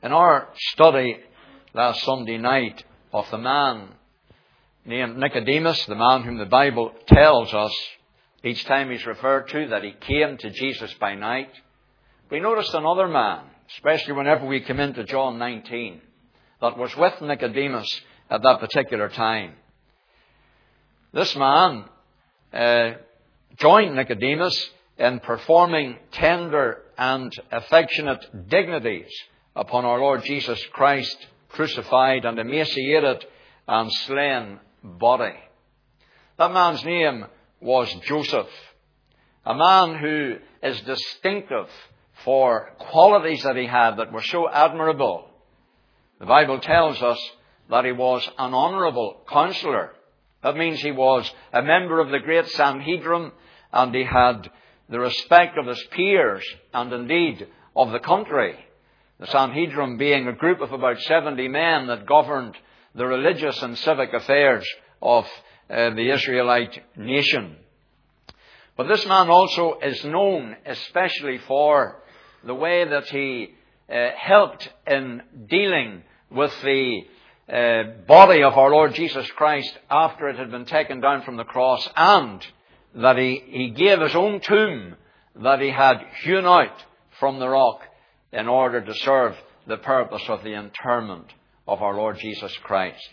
In our study last Sunday night of the man named Nicodemus, the man whom the Bible tells us each time he's referred to that he came to Jesus by night, we noticed another man, especially whenever we come into John 19, that was with Nicodemus at that particular time. This man joined Nicodemus in performing tender and affectionate dignities upon our Lord Jesus Christ, crucified and emaciated and slain body. That man's name was Joseph, a man who is distinctive for qualities that he had that were so admirable. The Bible tells us that he was an honourable counsellor. That means he was a member of the great Sanhedrin, and he had the respect of his peers and indeed of the country. The Sanhedrin being a group of about 70 men that governed the religious and civic affairs of the Israelite nation. But this man also is known especially for the way that he helped in dealing with the body of our Lord Jesus Christ after it had been taken down from the cross, and that he gave his own tomb that he had hewn out from the rock in order to serve the purpose of the interment of our Lord Jesus Christ.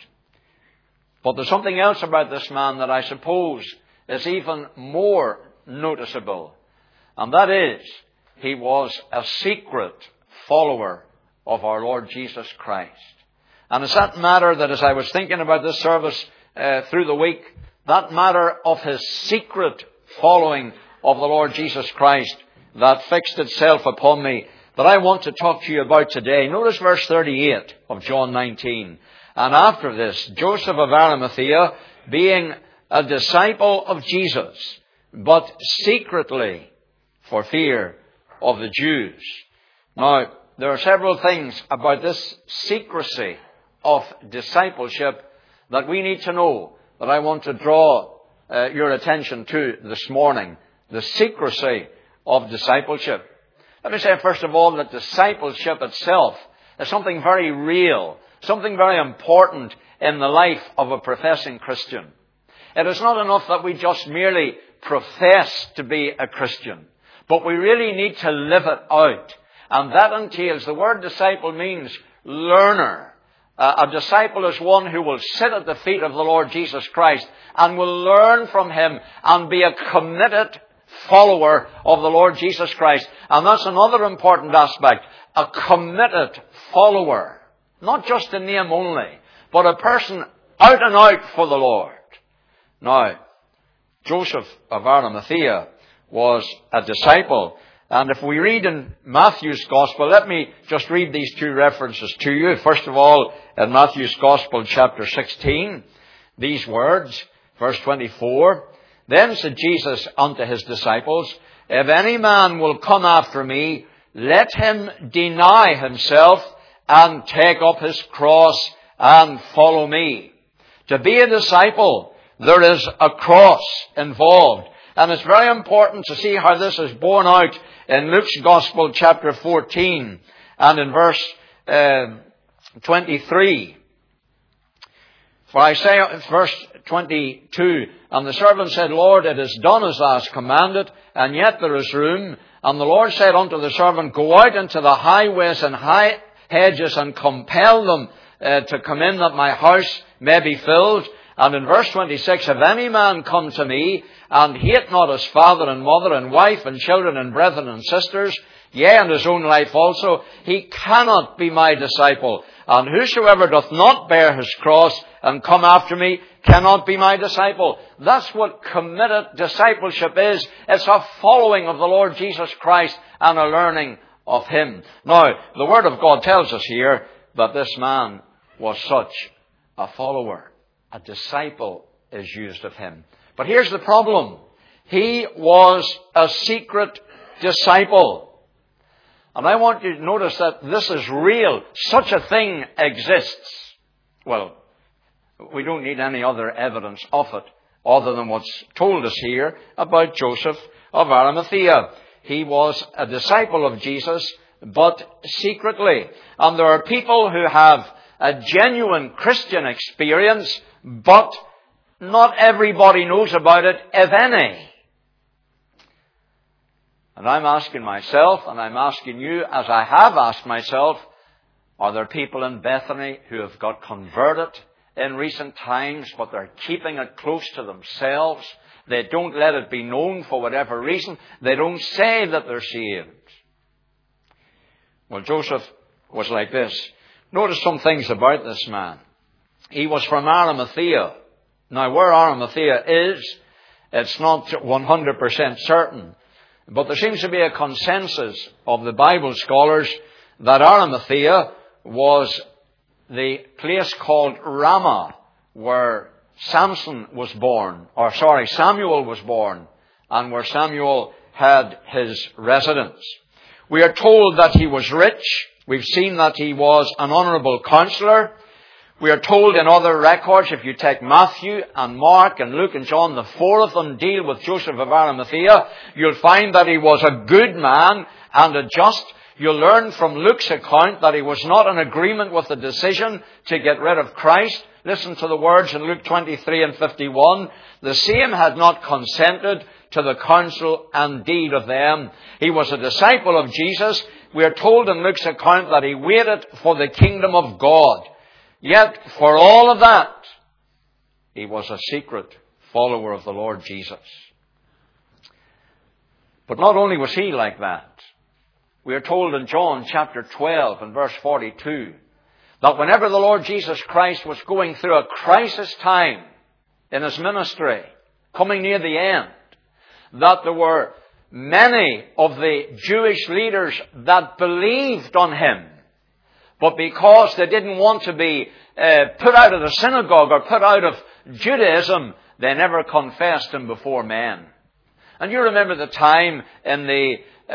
But there's something else about this man that I suppose is even more noticeable, and that is he was a secret follower of our Lord Jesus Christ. And it's that matter that, as I was thinking about this service through the week, that matter of his secret following of the Lord Jesus Christ that fixed itself upon me, that I want to talk to you about today. Notice verse 38 of John 19. And after this, Joseph of Arimathea, being a disciple of Jesus, but secretly for fear of the Jews. Now, there are several things about this secrecy of discipleship that we need to know, that I want to draw your attention to this morning. The secrecy of discipleship. Let me say first of all that discipleship itself is something very real, something very important in the life of a professing Christian. It is not enough that we just merely profess to be a Christian, but we really need to live it out. And that entails, the word disciple means learner. A disciple is one who will sit at the feet of the Lord Jesus Christ and will learn from Him and be a committed follower of the Lord Jesus Christ. And that's another important aspect. A committed follower. Not just a name only, but a person out and out for the Lord. Now, Joseph of Arimathea was a disciple. And if we read in Matthew's Gospel, let me just read these two references to you. First of all, in Matthew's Gospel, chapter 16, these words, verse 24, Then said Jesus unto his disciples, If any man will come after me, let him deny himself and take up his cross and follow me. To be a disciple, there is a cross involved. And it's very important to see how this is borne out in Luke's Gospel, chapter 14, and in verse 23. For I say, verse 22, And the servant said, Lord, it is done as thou hast commanded, and yet there is room. And the Lord said unto the servant, Go out into the highways and high hedges, and compel them to come in, that my house may be filled. And in verse 26, If any man come to me, and hate not his father and mother and wife and children and brethren and sisters, yea, and his own life also, he cannot be my disciple. And whosoever doth not bear his cross and come after me cannot be my disciple. That's what committed discipleship is. It's a following of the Lord Jesus Christ and a learning of Him. Now, the Word of God tells us here that this man was such a follower. A disciple is used of him. But here's the problem. He was a secret disciple. And I want you to notice that this is real. Such a thing exists. Well, we don't need any other evidence of it other than what's told us here about Joseph of Arimathea. He was a disciple of Jesus, but secretly. And there are people who have a genuine Christian experience, but not everybody knows about it, if any. And I'm asking myself, and I'm asking you, as I have asked myself, are there people in Bethany who have got converted in recent times, but they're keeping it close to themselves? They don't let it be known for whatever reason. They don't say that they're saved. Well, Joseph was like this. Notice some things about this man. He was from Arimathea. Now, where Arimathea is, it's not 100% certain. But there seems to be a consensus of the Bible scholars that Arimathea was the place called Ramah, where Samuel was born, and where Samuel had his residence. We are told that he was rich. We've seen that he was an honourable counsellor. We are told in other records, if you take Matthew and Mark and Luke and John, the four of them deal with Joseph of Arimathea, you'll find that he was a good man and a just. You'll learn from Luke's account that he was not in agreement with the decision to get rid of Christ. Listen to the words in Luke 23 and 51. The same had not consented to the counsel and deed of them. He was a disciple of Jesus. We are told in Luke's account that he waited for the kingdom of God. Yet, for all of that, he was a secret follower of the Lord Jesus. But not only was he like that, we are told in John chapter 12 and verse 42 that whenever the Lord Jesus Christ was going through a crisis time in his ministry, coming near the end, that there were many of the Jewish leaders that believed on him, but because they didn't want to be put out of the synagogue or put out of Judaism, they never confessed him before men. And you remember the time in the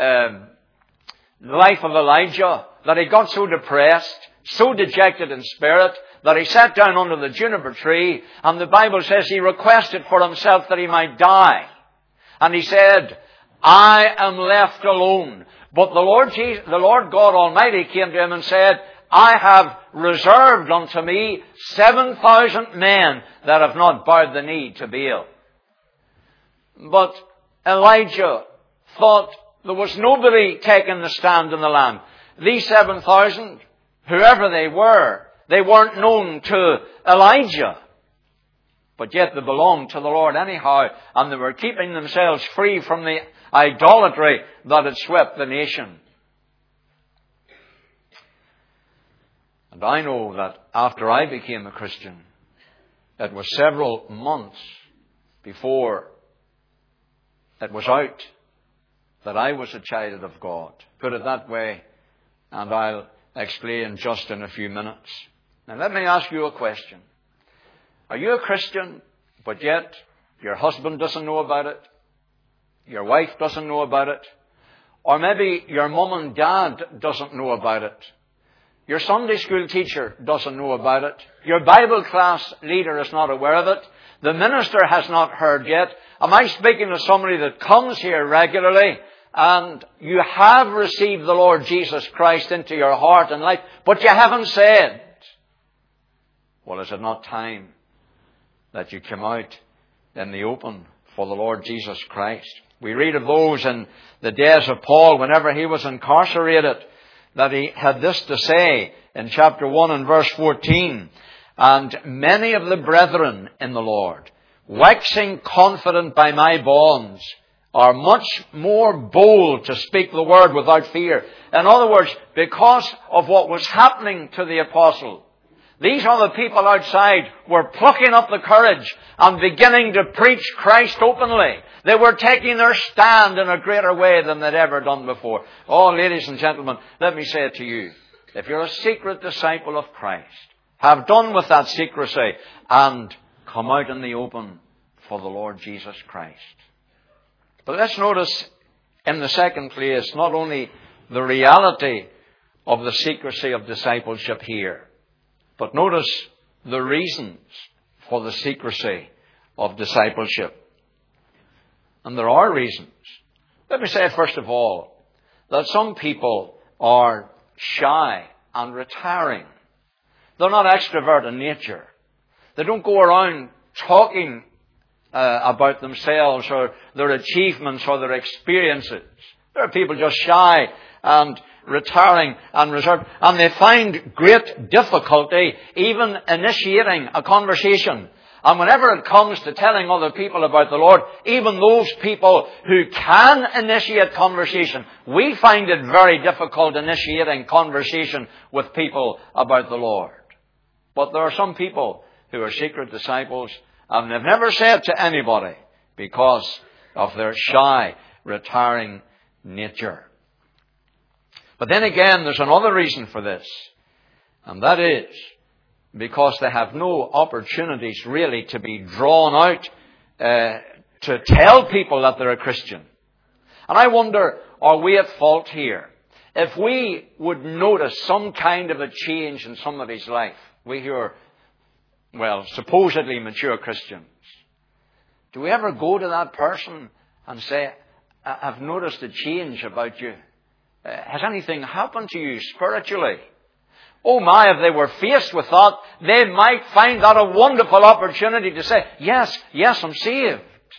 life of Elijah that he got so depressed, so dejected in spirit, that he sat down under the juniper tree, and the Bible says he requested for himself that he might die. And he said, I am left alone. But the Lord God Almighty came to him and said, I have reserved unto me 7,000 men that have not bowed the knee to Baal. But Elijah thought there was nobody taking the stand in the land. These 7,000, whoever they weren't known to Elijah. But yet they belonged to the Lord anyhow, and they were keeping themselves free from the idolatry that had swept the nation. And I know that after I became a Christian, it was several months before it was out that I was a child of God. Put it that way, and I'll explain just in a few minutes. Now let me ask you a question. Are you a Christian, but yet your husband doesn't know about it? Your wife doesn't know about it? Or maybe your mum and dad doesn't know about it? Your Sunday school teacher doesn't know about it? Your Bible class leader is not aware of it? The minister has not heard yet? Am I speaking to somebody that comes here regularly and you have received the Lord Jesus Christ into your heart and life, but you haven't said, well, is it not time that you come out in the open for the Lord Jesus Christ? We read of those in the days of Paul, whenever he was incarcerated, that he had this to say in chapter 1 and verse 14. And many of the brethren in the Lord, waxing confident by my bonds, are much more bold to speak the word without fear. In other words, because of what was happening to the apostle, these other people outside were plucking up the courage and beginning to preach Christ openly. They were taking their stand in a greater way than they'd ever done before. Oh, ladies and gentlemen, let me say it to you. If you're a secret disciple of Christ, have done with that secrecy and come out in the open for the Lord Jesus Christ. But let's notice in the second place not only the reality of the secrecy of discipleship here, but notice the reasons for the secrecy of discipleship. And there are reasons. Let me say, first of all, that some people are shy and retiring. They're not extrovert in nature. They don't go around talking about themselves or their achievements or their experiences. There are people just shy and retiring and reserved, and they find great difficulty even initiating a conversation. And whenever it comes to telling other people about the Lord, even those people who can initiate conversation, we find it very difficult initiating conversation with people about the Lord. But there are some people who are secret disciples and they've never said to anybody because of their shy, retiring nature. But then again, there's another reason for this, and that is because they have no opportunities really to be drawn out to tell people that they're a Christian. And I wonder, are we at fault here? If we would notice some kind of a change in somebody's life, we who are, supposedly mature Christians, do we ever go to that person and say, I've noticed a change about you? Has anything happened to you spiritually? Oh my, if they were faced with that, they might find that a wonderful opportunity to say, yes, I'm saved.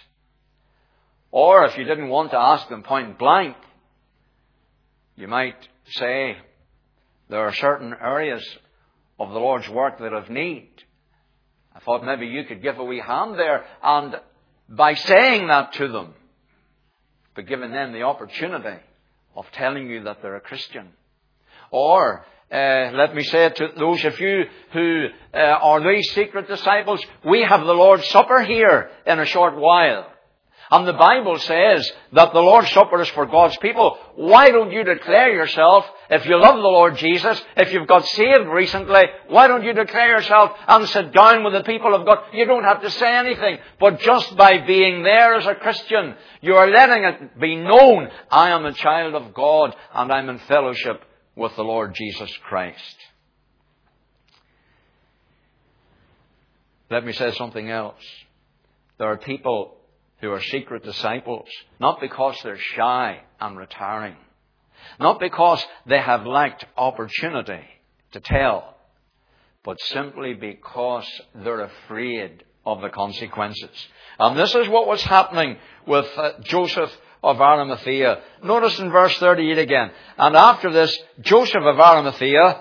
Or if you didn't want to ask them point blank, you might say, there are certain areas of the Lord's work that have need. I thought maybe you could give a wee hand there, and by saying that to them, but giving them the opportunity of telling you that they're a Christian. Or, let me say to those of you who are these secret disciples, we have the Lord's Supper here in a short while. And the Bible says that the Lord's Supper is for God's people. Why don't you declare yourself, if you love the Lord Jesus, if you've got saved recently, why don't you declare yourself and sit down with the people of God? You don't have to say anything, but just by being there as a Christian, you are letting it be known, I am a child of God and I'm in fellowship with the Lord Jesus Christ. Let me say something else. There are people who are secret disciples, not because they're shy and retiring, not because they have lacked opportunity to tell, but simply because they're afraid of the consequences. And this is what was happening with Joseph of Arimathea. Notice in verse 38 again. And after this, Joseph of Arimathea,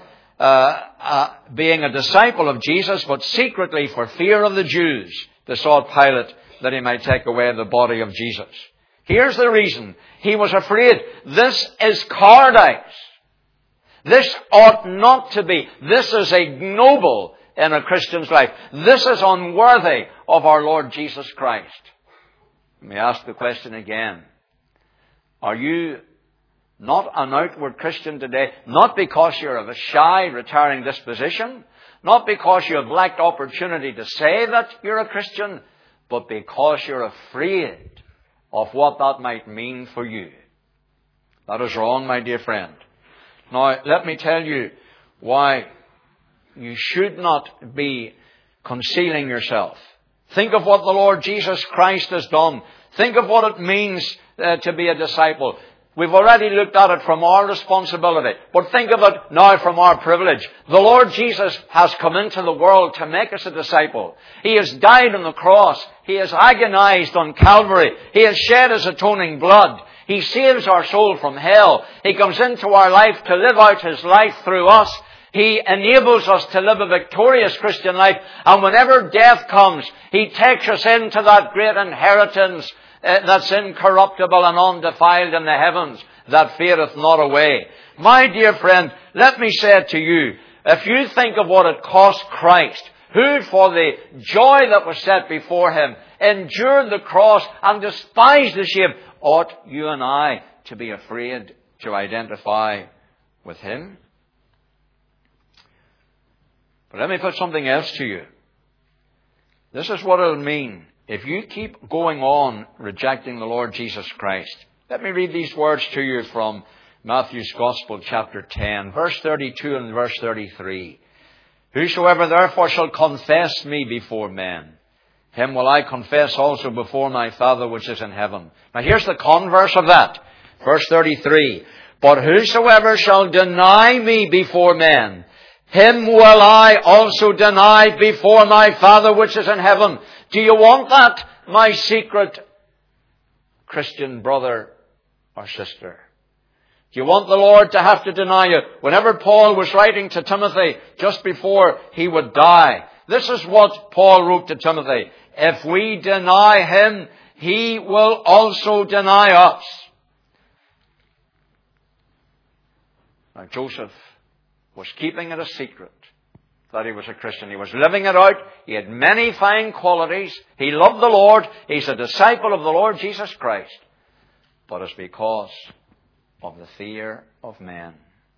being a disciple of Jesus, but secretly for fear of the Jews, besought Pilate that he might take away the body of Jesus. Here's the reason. He was afraid. This is cowardice. This ought not to be. This is ignoble in a Christian's life. This is unworthy of our Lord Jesus Christ. Let me ask the question again. Are you not an outward Christian today? Not because you're of a shy, retiring disposition. Not because you have lacked opportunity to say that you're a Christian, but because you're afraid of what that might mean for you. That is wrong, my dear friend. Now, let me tell you why you should not be concealing yourself. Think of what the Lord Jesus Christ has done. Think of what it means to be a disciple. We've already looked at it from our responsibility, but think of it now from our privilege. The Lord Jesus has come into the world to make us a disciple. He has died on the cross. He has agonized on Calvary. He has shed His atoning blood. He saves our soul from hell. He comes into our life to live out His life through us. He enables us to live a victorious Christian life. And whenever death comes, He takes us into that great inheritance that's incorruptible and undefiled in the heavens, that fadeth not away. My dear friend, let me say to you, if you think of what it cost Christ, who for the joy that was set before Him endured the cross and despised the shame, ought you and I to be afraid to identify with Him? But let me put something else to you. This is what it'll mean if you keep going on rejecting the Lord Jesus Christ. Let me read these words to you from Matthew's Gospel, chapter 10, verse 32 and verse 33. Whosoever therefore shall confess me before men, him will I confess also before my Father which is in heaven. Now here's the converse of that. Verse 33. But whosoever shall deny me before men, him will I also deny before my Father which is in heaven. Do you want that, my secret Christian brother or sister? Do you want the Lord to have to deny you? Whenever Paul was writing to Timothy just before he would die, this is what Paul wrote to Timothy. If we deny him, he will also deny us. Now Joseph was keeping it a secret that he was a Christian. He was living it out. He had many fine qualities. He loved the Lord. He's a disciple of the Lord Jesus Christ. But it's because of the fear of men.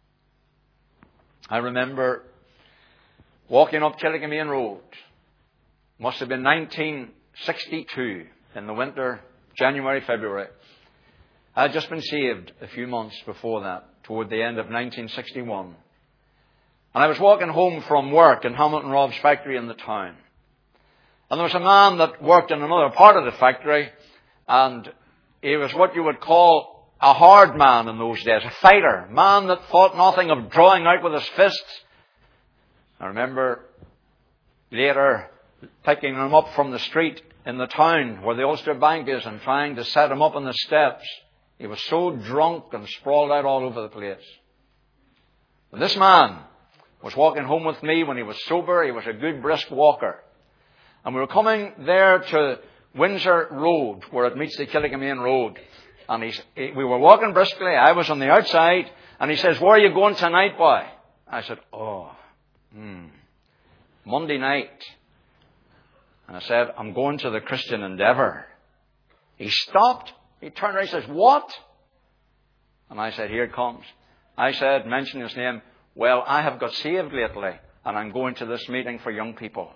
I remember walking up Killigamane Road. Must have been 1962 in the winter, January, February. I had just been saved a few months before that, toward the end of 1961. And I was walking home from work in Hamilton Robb's factory in the town. And there was a man that worked in another part of the factory, and he was what you would call a hard man in those days, a fighter, a man that thought nothing of drawing out with his fists. I remember later picking him up from the street in the town where the Ulster Bank is and trying to set him up on the steps. He was so drunk and sprawled out all over the place. But this man was walking home with me when he was sober. He was a good brisk walker. And we were coming there to Windsor Road, where it meets the Killigamane Road. And we were walking briskly. I was on the outside. And he says, "Where are you going tonight, boy?" I said, Monday night. And I said, "I'm going to the Christian Endeavour." He stopped. He turned around and says, "What?" And I said, "Here it comes." I said, mention his name, "Well, I have got saved lately, and I'm going to this meeting for young people."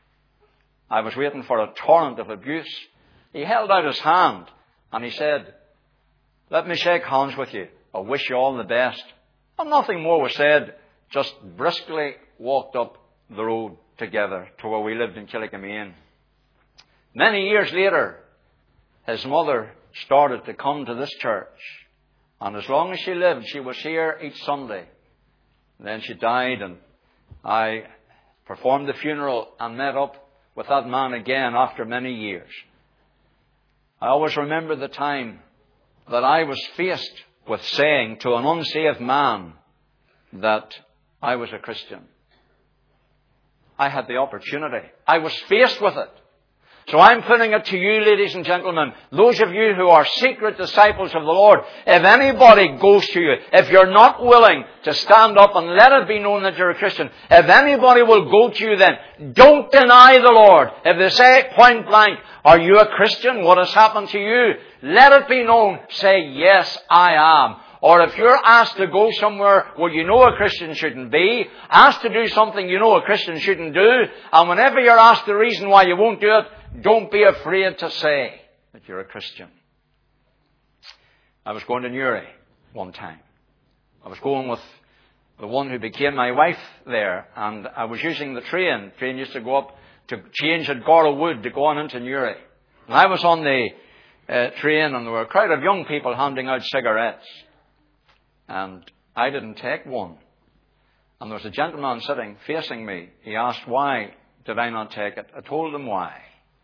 I was waiting for a torrent of abuse. He held out his hand, and he said, "Let me shake hands with you. I wish you all the best." And nothing more was said. Just briskly walked up the road together to where we lived in Killigamane. Many years later, his mother started to come to this church. And as long as she lived, she was here each Sunday. And then she died, and I performed the funeral and met up with that man again after many years. I always remember the time that I was faced with saying to an unsaved man that I was a Christian. I had the opportunity. I was faced with it. So I'm putting it to you, ladies and gentlemen, those of you who are secret disciples of the Lord, if anybody goes to you, if you're not willing to stand up and let it be known that you're a Christian, if anybody will go to you then, don't deny the Lord. If they say point blank, "Are you a Christian? What has happened to you?" Let it be known. Say, "Yes, I am." Or if you're asked to go somewhere where you know a Christian shouldn't be, asked to do something you know a Christian shouldn't do, and whenever you're asked the reason why you won't do it, don't be afraid to say that you're a Christian. I was going to Newry one time. I was going with the one who became my wife there, and I was using the train. The train used to go up to change at Gora Wood to go on into Newry. And I was on the train, and there were a crowd of young people handing out cigarettes. And I didn't take one. And there was a gentleman sitting facing me. He asked, "Why did I not take it?" I told him why.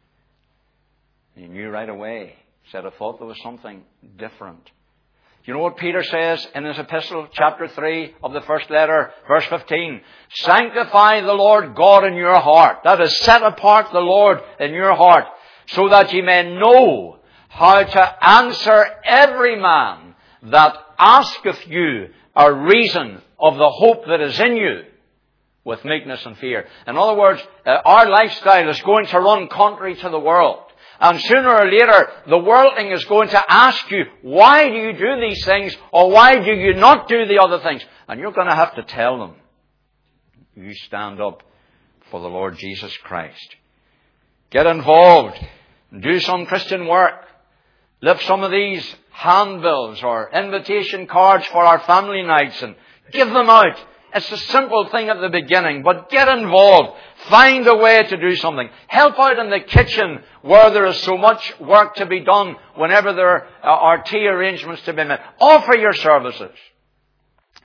He knew right away. He said, "I thought there was something different." You know what Peter says in his epistle, chapter 3 of the first letter, verse 15? "Sanctify the Lord God in your heart." That is, set apart the Lord in your heart, "so that ye may know how to answer every man that asketh you a reason of the hope that is in you with meekness and fear." In other words, our lifestyle is going to run contrary to the world. And sooner or later, the worldling is going to ask you, "Why do you do these things?" Or "Why do you not do the other things?" And you're going to have to tell them. You stand up for the Lord Jesus Christ. Get involved. Do some Christian work. Lift some of these handbills or invitation cards for our family nights and give them out. It's a simple thing at the beginning, but get involved. Find a way to do something. Help out in the kitchen where there is so much work to be done whenever there are tea arrangements to be made. Offer your services.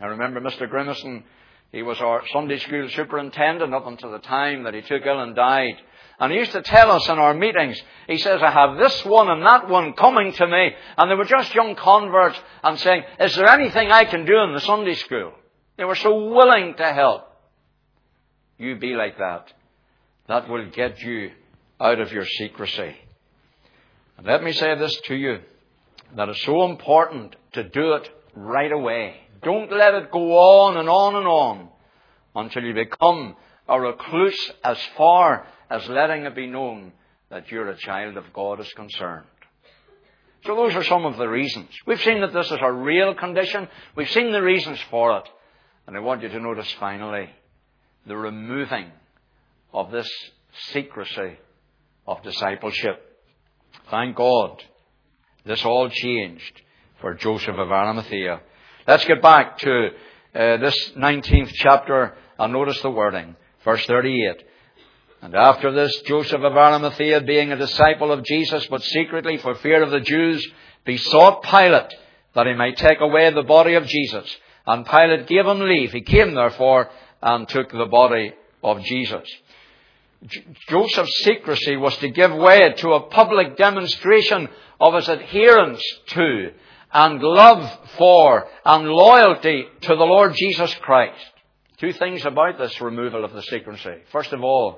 I remember Mr. Grimison, he was our Sunday school superintendent up until the time that he took ill and died. And he used to tell us in our meetings, he says, I have this one and that one coming to me. And they were just young converts and saying, is there anything I can do in the Sunday school? They were so willing to help. You be like that. That will get you out of your secrecy. And let me say this to you, that it's so important to do it right away. Don't let it go on and on and on until you become a recluse as far as letting it be known that you're a child of God is concerned. So those are some of the reasons. We've seen that this is a real condition. We've seen the reasons for it. And I want you to notice finally the removing of this secrecy of discipleship. Thank God this all changed for Joseph of Arimathea. Let's get back to this 19th chapter and notice the wording. Verse 38. And after this, Joseph of Arimathea, being a disciple of Jesus, but secretly for fear of the Jews, besought Pilate that he might take away the body of Jesus. And Pilate gave him leave. He came therefore and took the body of Jesus. Joseph's secrecy was to give way to a public demonstration of his adherence to and love for and loyalty to the Lord Jesus Christ. Two things about this removal of the secrecy. First of all,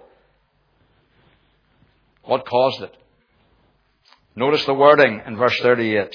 what caused it? Notice the wording in verse 38.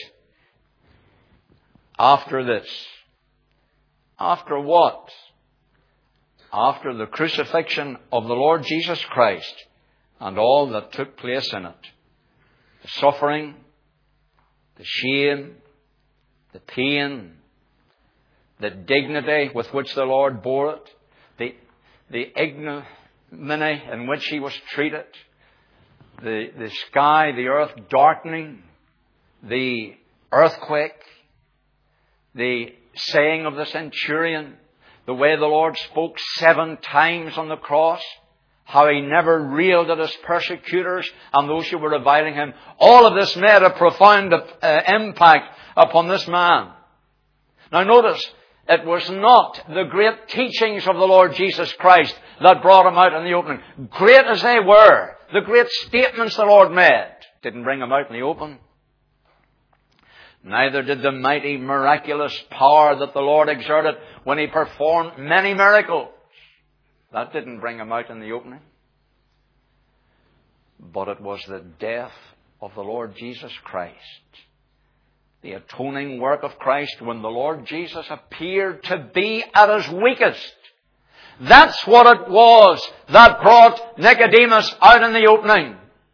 After this. After what? After the crucifixion of the Lord Jesus Christ and all that took place in it. The suffering, the shame, the pain, the dignity with which the Lord bore it, the ignominy in which he was treated, the sky, the earth darkening, the earthquake, the saying of the centurion, the way the Lord spoke 7 times on the cross, how he never railed at his persecutors and those who were reviling him. All of this made a profound impact upon this man. Now notice, it was not the great teachings of the Lord Jesus Christ that brought him out in the opening. Great as they were, the great statements the Lord made didn't bring him out in the open. Neither did the mighty miraculous power that the Lord exerted when he performed many miracles. That didn't bring him out in the opening. But it was the death of the Lord Jesus Christ. The atoning work of Christ when the Lord Jesus appeared to be at his weakest. That's what it was that brought Nicodemus out in the opening.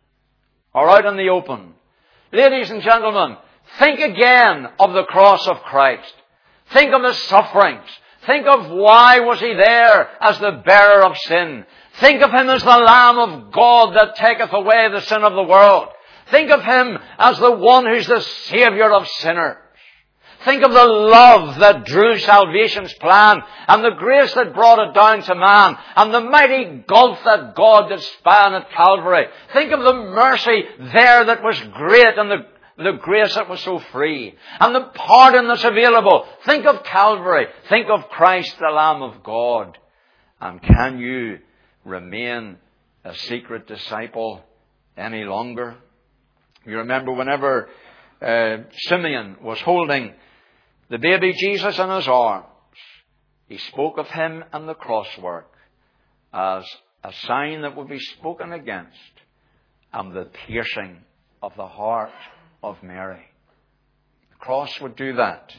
Or out in the open. Ladies and gentlemen, think again of the cross of Christ. Think of his sufferings. Think of why was he there as the bearer of sin. Think of him as the Lamb of God that taketh away the sin of the world. Think of him as the one who's the Saviour of sinners. Think of the love that drew salvation's plan and the grace that brought it down to man and the mighty gulf that God did span at Calvary. Think of the mercy there that was great and the grace that was so free and the pardon that's available. Think of Calvary. Think of Christ, the Lamb of God. And can you remain a secret disciple any longer? You remember whenever Simeon was holding the baby Jesus in his arms, he spoke of him and the crosswork as a sign that would be spoken against and the piercing of the heart of Mary. The cross would do that.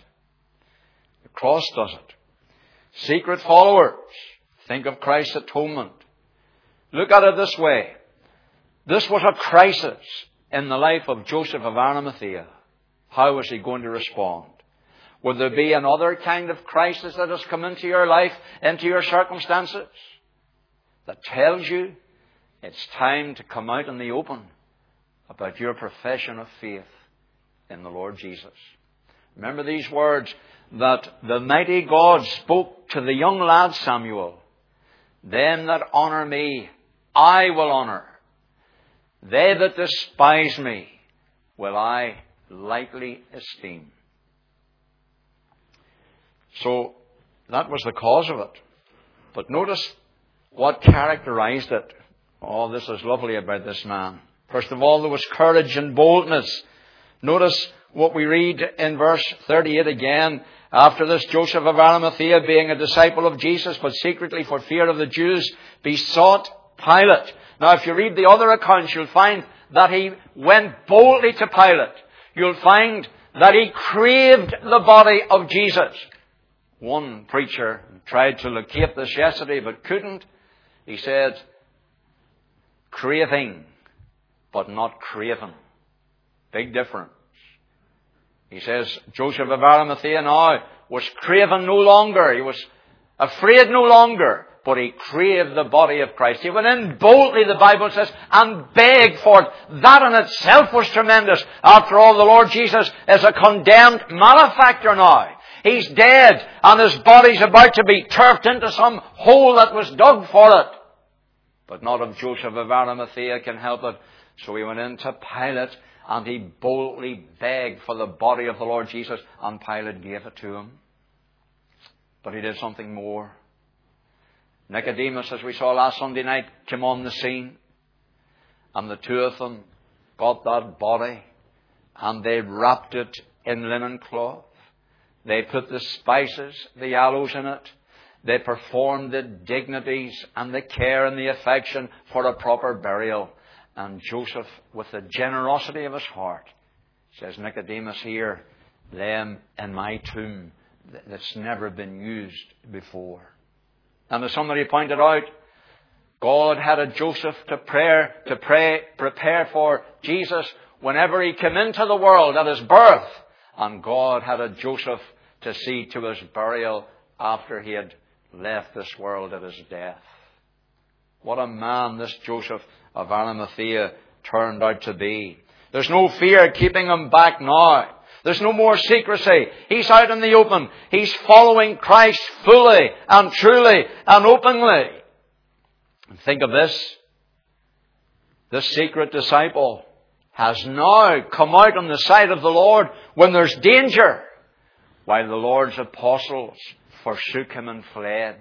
The cross does it. Secret followers, think of Christ's atonement. Look at it this way. This was a crisis in the life of Joseph of Arimathea. How was he going to respond? Would there be another kind of crisis that has come into your life, into your circumstances, that tells you it's time to come out in the open about your profession of faith in the Lord Jesus? Remember these words that the mighty God spoke to the young lad Samuel. Them that honour me, I will honour. They that despise me, will I lightly esteem. So, that was the cause of it. But notice what characterized it. Oh, this is lovely about this man. First of all, there was courage and boldness. Notice what we read in verse 38 again. After this, Joseph of Arimathea, being a disciple of Jesus, but secretly for fear of the Jews, besought Pilate. Now, if you read the other accounts, you'll find that he went boldly to Pilate. You'll find that he craved the body of Jesus. One preacher tried to locate this yesterday, but couldn't. He said, craving, but not craven. Big difference. He says, Joseph of Arimathea now was craven no longer. He was afraid no longer, but he craved the body of Christ. He went in boldly, the Bible says, and begged for it. That in itself was tremendous. After all, the Lord Jesus is a condemned malefactor now. He's dead, and his body's about to be turfed into some hole that was dug for it. But not if Joseph of Arimathea can help it. So he went into Pilate, and he boldly begged for the body of the Lord Jesus, and Pilate gave it to him. But he did something more. Nicodemus, as we saw last Sunday night, came on the scene, and the two of them got that body, and they wrapped it in linen cloth. They put the spices, the aloes in it. They performed the dignities and the care and the affection for a proper burial. And Joseph, with the generosity of his heart, says, Nicodemus, here, lay him in my tomb that's never been used before. And as somebody pointed out, God had a Joseph to prepare for Jesus whenever he came into the world at his birth. And God had a Joseph to see to his burial after he had left this world at his death. What a man this Joseph of Arimathea turned out to be. There's no fear keeping him back now. There's no more secrecy. He's out in the open. He's following Christ fully and truly and openly. And think of this. This secret disciple has now come out on the side of the Lord when there's danger, while the Lord's apostles forsook him and fled.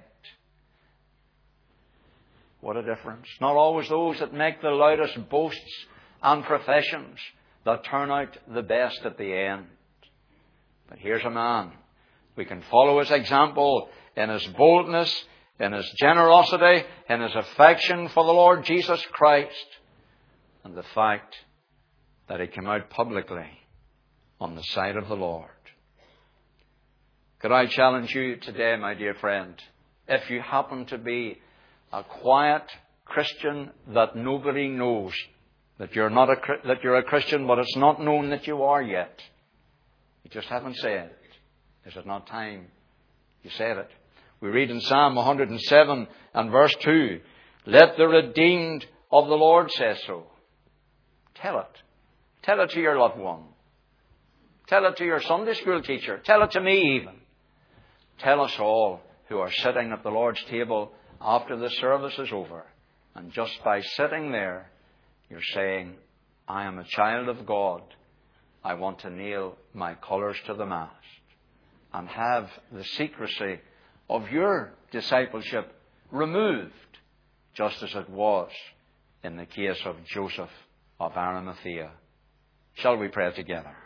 What a difference. Not always those that make the loudest boasts and professions that turn out the best at the end. But here's a man. We can follow his example in his boldness, in his generosity, in his affection for the Lord Jesus Christ, and the fact that he came out publicly on the side of the Lord. Could I challenge you today, my dear friend, if you happen to be a quiet Christian that nobody knows that you're a Christian, but it's not known that you are yet. You just haven't said it. Is it not time you said it? We read in Psalm 107 and verse 2, let the redeemed of the Lord say so. Tell it. Tell it to your loved one. Tell it to your Sunday school teacher. Tell it to me even. Tell us all who are sitting at the Lord's table after the service is over. And just by sitting there, you're saying, I am a child of God. I want to nail my colours to the mast and have the secrecy of your discipleship removed, just as it was in the case of Joseph of Arimathea. Shall we pray together?